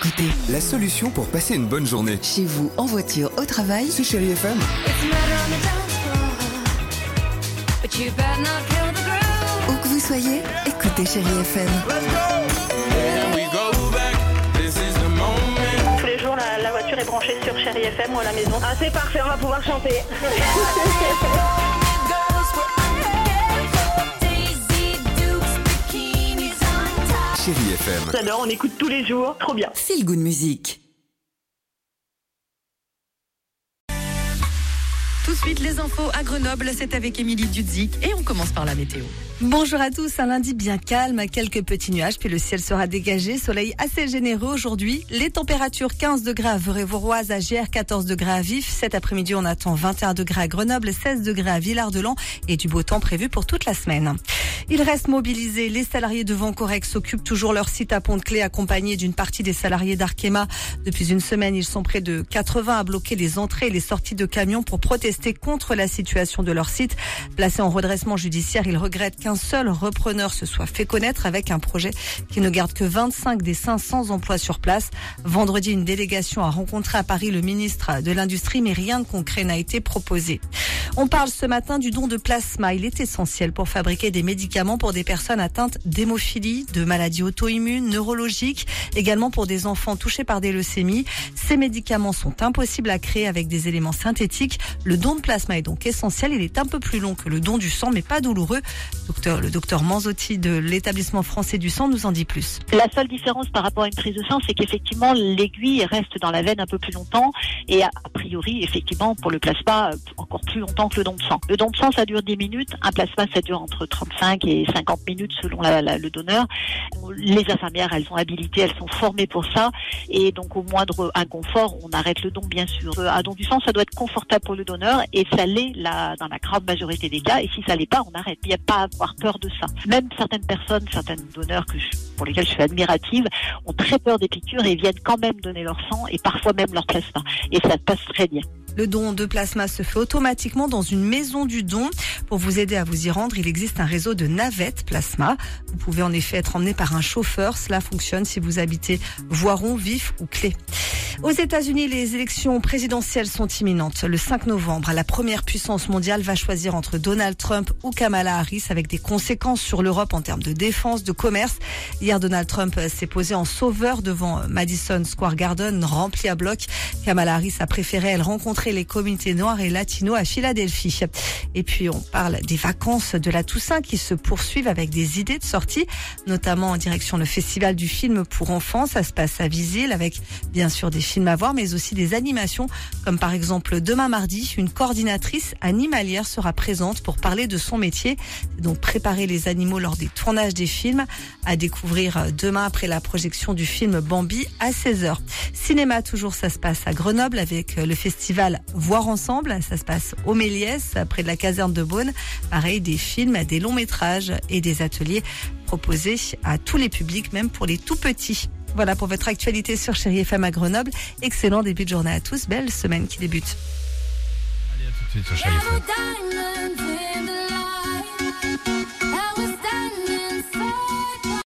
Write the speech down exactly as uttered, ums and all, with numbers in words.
écoutez La solution pour passer une bonne journée. chez vous, en voiture, au travail, C'est Chérie F M. où que vous soyez, écoutez Chérie F M. Tous les jours, la, la voiture est branchée sur Chérie F M ou à la maison. Ah, c'est parfait, on va pouvoir chanter. Chérie F M. J'adore, on écoute tous les jours, trop bien. Feel Good Music. Tout de suite, les infos à Grenoble, c'est avec Émilie Dudzik et on commence par la météo. Bonjour à tous, un lundi bien calme, quelques petits nuages, puis le ciel sera dégagé, soleil assez généreux aujourd'hui. Les températures quinze degrés à Verrez-Voroise, à Giers, quatorze degrés à Vif. Cet après-midi, on attend vingt et un degrés à Grenoble, seize degrés à Villard-de-Lans et du beau temps prévu pour toute la semaine. Ils restent mobilisés. Les salariés de Vencorex occupent toujours leur site à Pont-de-Clé, accompagnés d'une partie des salariés d'Arkema. Depuis une semaine, ils sont près de quatre-vingts à bloquer les entrées et les sorties de camions pour protester contre la situation de leur site. Placés en redressement judiciaire, ils regrettent qu'un seul repreneur se soit fait connaître avec un projet qui ne garde que vingt-cinq des cinq cents emplois sur place. Vendredi, une délégation a rencontré à Paris le ministre de l'Industrie, mais rien de concret n'a été proposé. On parle ce matin du don de plasma. Il est essentiel pour fabriquer des médicaments pour des personnes atteintes d'hémophilie, de maladies auto-immunes, neurologiques, également pour des enfants touchés par des leucémies. Ces médicaments sont impossibles à créer avec des éléments synthétiques. Le don de plasma est donc essentiel. Il est un peu plus long que le don du sang, mais pas douloureux. Docteur, le docteur Manzotti de l'établissement français du sang nous en dit plus. La seule différence par rapport à une prise de sang, c'est qu'effectivement l'aiguille reste dans la veine un peu plus longtemps et a priori, effectivement, pour le plasma, encore plus longtemps que le don de sang. Le don de sang, ça dure dix minutes. Un plasma, ça dure entre trente-cinq et cinquante minutes selon la, la, le donneur. Les infirmières, elles sont habilitées, elles sont formées pour ça. Et donc, au moindre inconfort, on arrête le don, bien sûr. Un don du sang, ça doit être confortable pour le donneur et ça l'est là, dans la grande majorité des cas. Et si ça l'est pas, on arrête. Il n'y a pas à avoir peur de ça. Même certaines personnes, certains donneurs que je, pour lesquels je suis admirative, ont très peur des piqûres et viennent quand même donner leur sang et parfois même leur plasma. Et ça passe très bien. Le don de plasma se fait automatiquement dans une maison du don. Pour vous aider à vous y rendre, il existe un réseau de navettes plasma. Vous pouvez en effet être emmené par un chauffeur. Cela fonctionne si vous habitez Voiron, Vif ou Clé. Aux États-Unis, les élections présidentielles sont imminentes. Le cinq novembre, la première puissance mondiale va choisir entre Donald Trump ou Kamala Harris, avec des conséquences sur l'Europe en termes de défense, de commerce. Hier, Donald Trump s'est posé en sauveur devant Madison Square Garden, rempli à bloc. Kamala Harris a préféré, elle, rencontrer les communautés noires et latinos à Philadelphie. Et puis, on parle des vacances de la Toussaint qui se poursuivent avec des idées de sortie, notamment en direction le festival du film pour enfants. Ça se passe à Visil avec, bien sûr, des films à voir, mais aussi des animations, comme par exemple demain mardi, une coordinatrice animalière sera présente pour parler de son métier, donc préparer les animaux lors des tournages des films, à découvrir demain après la projection du film Bambi à seize heures. Cinéma toujours, ça se passe à Grenoble avec le festival Voir Ensemble, ça se passe au Méliès, près de la caserne de Beaune. Pareil, des films, des longs métrages et des ateliers proposés à tous les publics, même pour les tout petits. Voilà pour votre actualité sur Chérie F M à Grenoble. Excellent début de journée à tous. Belle semaine qui débute. Allez, à tout de suite sur Chérie F M.